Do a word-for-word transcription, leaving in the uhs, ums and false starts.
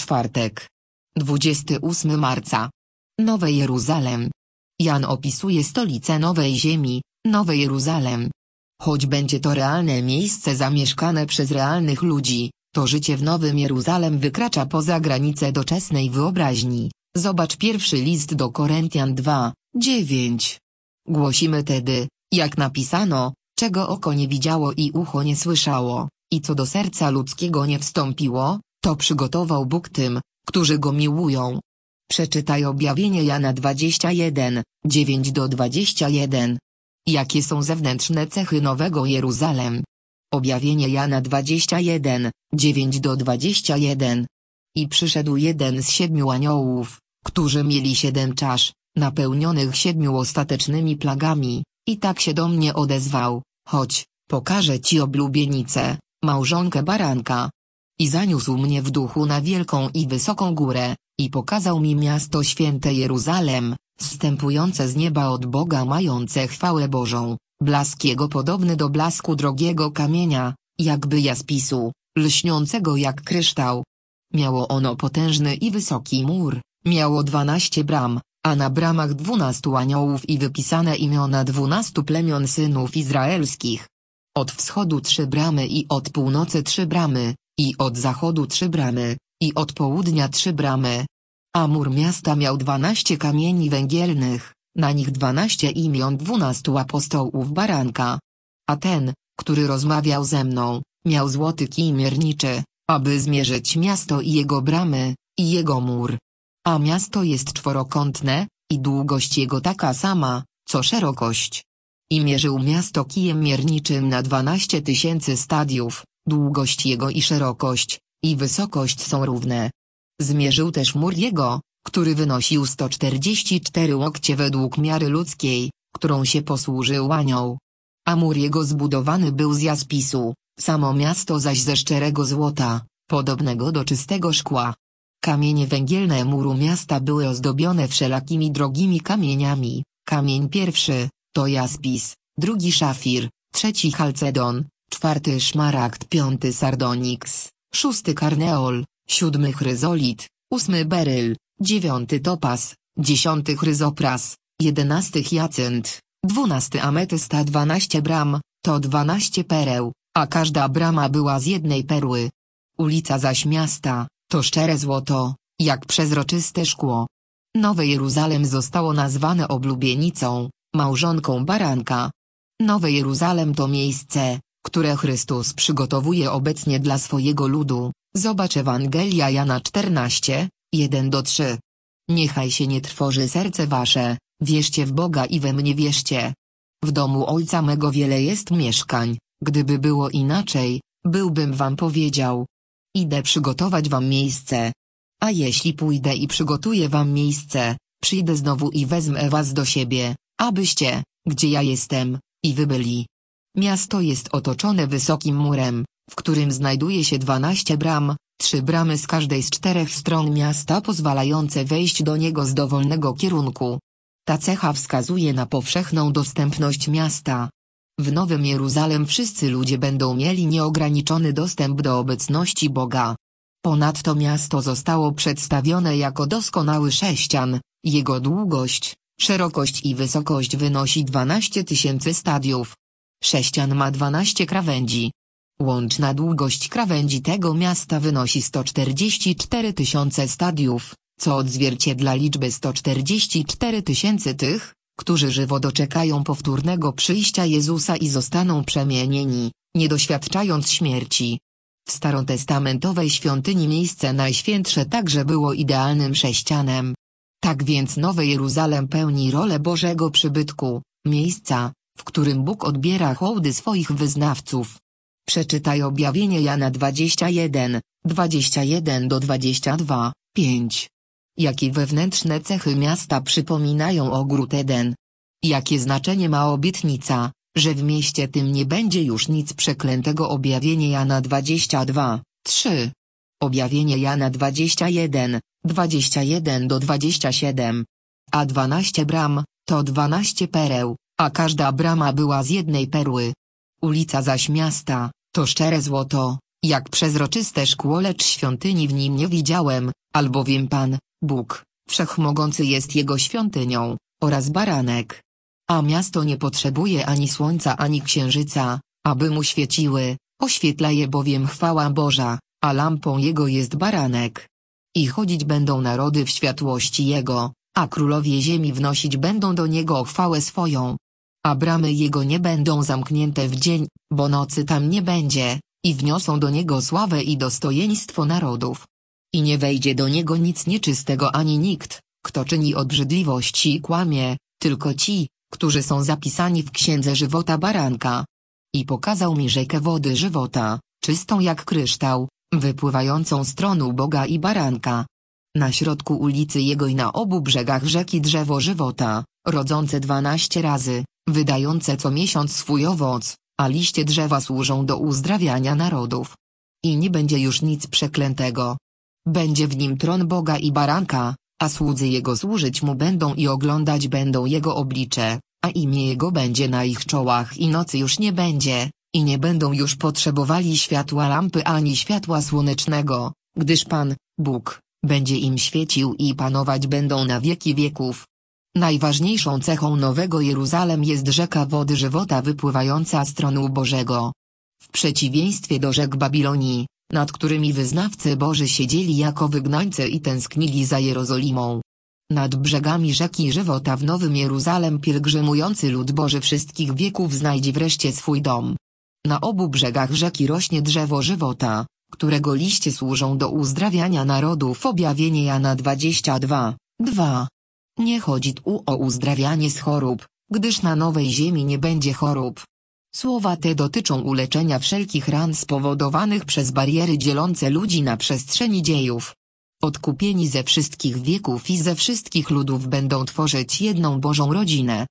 Czwartek. dwudziestego ósmego marca. Nowe Jeruzalem. Jan opisuje stolicę Nowej Ziemi, Nowe Jeruzalem. Choć będzie to realne miejsce zamieszkane przez realnych ludzi, to życie w Nowym Jeruzalem wykracza poza granice doczesnej wyobraźni. Zobacz pierwszy list do Koryntian dwa, dziewięć. Głosimy tedy, jak napisano, czego oko nie widziało i ucho nie słyszało, i co do serca ludzkiego nie wstąpiło, to przygotował Bóg tym, którzy Go miłują. Przeczytaj Objawienie Jana dwadzieścia jeden, dziewięć do dwudziestego pierwszego. Jakie są zewnętrzne cechy Nowego Jeruzalem? Objawienie Jana dwadzieścia jeden, dziewięć do dwudziestego pierwszego. I przyszedł jeden z siedmiu aniołów, którzy mieli siedem czasz, napełnionych siedmiu ostatecznymi plagami, i tak się do mnie odezwał: chodź, pokażę ci oblubienicę, małżonkę baranka. I zaniósł mnie w duchu na wielką i wysoką górę, i pokazał mi miasto święte Jeruzalem, zstępujące z nieba od Boga, mające chwałę Bożą, blask jego podobny do blasku drogiego kamienia, jakby jaspisu, lśniącego jak kryształ. Miało ono potężny i wysoki mur, miało dwanaście bram, a na bramach dwunastu aniołów i wypisane imiona dwunastu plemion synów izraelskich. Od wschodu trzy bramy i od północy trzy bramy, i od zachodu trzy bramy, i od południa trzy bramy. A mur miasta miał dwanaście kamieni węgielnych, na nich dwanaście imion dwunastu apostołów baranka. A ten, który rozmawiał ze mną, miał złoty kij mierniczy, aby zmierzyć miasto i jego bramy, i jego mur. A miasto jest czworokątne, i długość jego taka sama, co szerokość. I mierzył miasto kijem mierniczym na dwanaście tysięcy stadiów, długość jego i szerokość, i wysokość są równe. Zmierzył też mur jego, który wynosił sto czterdzieści cztery łokcie według miary ludzkiej, którą się posłużył anioł. A mur jego zbudowany był z jaspisu, samo miasto zaś ze szczerego złota, podobnego do czystego szkła. Kamienie węgielne muru miasta były ozdobione wszelakimi drogimi kamieniami. Kamień pierwszy to jaspis, drugi szafir, trzeci chalcedon, czwarty szmaragd, piąty sardoniks, szósty karneol, siódmy chryzolit, ósmy beryl, dziewiąty topaz, dziesiąty chryzopras, jedenasty hiacynt, dwunasty ametyst, a dwanaście bram to dwanaście pereł, a każda brama była z jednej perły. Ulica zaś miasta to szczere złoto, jak przezroczyste szkło. Nowe Jeruzalem zostało nazwane oblubienicą, małżonką baranka. Nowe Jeruzalem to miejsce, które Chrystus przygotowuje obecnie dla swojego ludu. Zobacz Ewangelia Jana czternaście, jeden do trzech. Niechaj się nie trwoży serce wasze, wierzcie w Boga i we mnie wierzcie. W domu Ojca mego wiele jest mieszkań, gdyby było inaczej, byłbym wam powiedział. Idę przygotować wam miejsce. A jeśli pójdę i przygotuję wam miejsce, przyjdę znowu i wezmę was do siebie, abyście, gdzie ja jestem, i wy byli. Miasto jest otoczone wysokim murem, w którym znajduje się dwanaście bram, trzy bramy z każdej z czterech stron miasta pozwalające wejść do niego z dowolnego kierunku. Ta cecha wskazuje na powszechną dostępność miasta. W Nowym Jeruzalem wszyscy ludzie będą mieli nieograniczony dostęp do obecności Boga. Ponadto miasto zostało przedstawione jako doskonały sześcian, jego długość, szerokość i wysokość wynosi dwanaście tysięcy stadiów. Sześcian ma dwanaście krawędzi. Łączna długość krawędzi tego miasta wynosi sto czterdzieści cztery tysiące stadiów, co odzwierciedla liczbę sto czterdzieści cztery tysięcy tych, którzy żywo doczekają powtórnego przyjścia Jezusa i zostaną przemienieni, nie doświadczając śmierci. W starotestamentowej świątyni miejsce najświętsze także było idealnym sześcianem. Tak więc Nowe Jeruzalem pełni rolę Bożego przybytku, miejsca, w którym Bóg odbiera hołdy swoich wyznawców. Przeczytaj Objawienie Jana dwadzieścia jeden, dwadzieścia jeden do dwudziestego drugiego, pięć. Jakie wewnętrzne cechy miasta przypominają ogród Eden? Jakie znaczenie ma obietnica, że w mieście tym nie będzie już nic przeklętego? Objawienie Jana dwadzieścia dwa, trzy. Objawienie Jana dwadzieścia jeden, dwadzieścia jeden do dwudziestego siódmego. A dwanaście bram to dwanaście pereł, a każda brama była z jednej perły. Ulica zaś miasta to szczere złoto, jak przezroczyste szkło, lecz świątyni w nim nie widziałem, Albowiem Pan, Bóg, Wszechmogący jest jego świątynią, oraz baranek. A miasto nie potrzebuje ani słońca ani księżyca, aby mu świeciły, oświetla je bowiem chwała Boża, a lampą jego jest baranek. I chodzić będą narody w światłości jego, a królowie ziemi wnosić będą do niego chwałę swoją. A bramy jego nie będą zamknięte w dzień, bo nocy tam nie będzie, i wniosą do niego sławę i dostojeństwo narodów. I nie wejdzie do niego nic nieczystego ani nikt, kto czyni obrzydliwości i kłamie, tylko ci, którzy są zapisani w księdze żywota baranka. I pokazał mi rzekę wody żywota, czystą jak kryształ, wypływającą z tronu Boga i baranka. Na środku ulicy jego i na obu brzegach rzeki drzewo żywota, rodzące dwanaście razy, wydające co miesiąc swój owoc, a liście drzewa służą do uzdrawiania narodów. I nie będzie już nic przeklętego. Będzie w nim tron Boga i baranka, a słudzy jego służyć mu będą i oglądać będą jego oblicze, a imię jego będzie na ich czołach i nocy już nie będzie, i nie będą już potrzebowali światła lampy ani światła słonecznego, gdyż Pan, Bóg, będzie im świecił i panować będą na wieki wieków. Najważniejszą cechą Nowego Jeruzalem jest rzeka wody żywota wypływająca z tronu Bożego. W przeciwieństwie do rzek Babilonii, nad którymi wyznawcy Boży siedzieli jako wygnańcy i tęsknili za Jerozolimą. Nad brzegami rzeki żywota w Nowym Jeruzalem pielgrzymujący lud Boży wszystkich wieków znajdzie wreszcie swój dom. Na obu brzegach rzeki rośnie drzewo żywota, którego liście służą do uzdrawiania narodów. Objawienie Jana dwadzieścia dwa, dwa. Nie chodzi tu o uzdrawianie z chorób, gdyż na nowej ziemi nie będzie chorób. Słowa te dotyczą uleczenia wszelkich ran spowodowanych przez bariery dzielące ludzi na przestrzeni dziejów. Odkupieni ze wszystkich wieków i ze wszystkich ludów będą tworzyć jedną Bożą rodzinę.